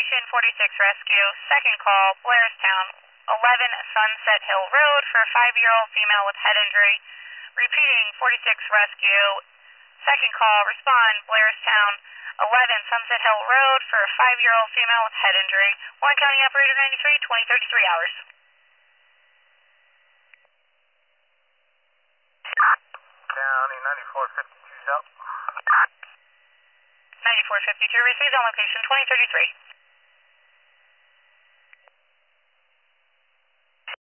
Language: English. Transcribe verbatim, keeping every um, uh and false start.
location forty-six Rescue, second call, Blairstown, eleven Sunset Hill Road for a five-year-old female with head injury. Repeating, forty-six Rescue, second call, respond, Blairstown, eleven Sunset Hill Road for a five-year-old female with head injury. Warren County Operator ninety-three, twenty thirty-three hours. County ninety-four fifty-two South. ninety-four fifty-two, received on location twenty thirty-three.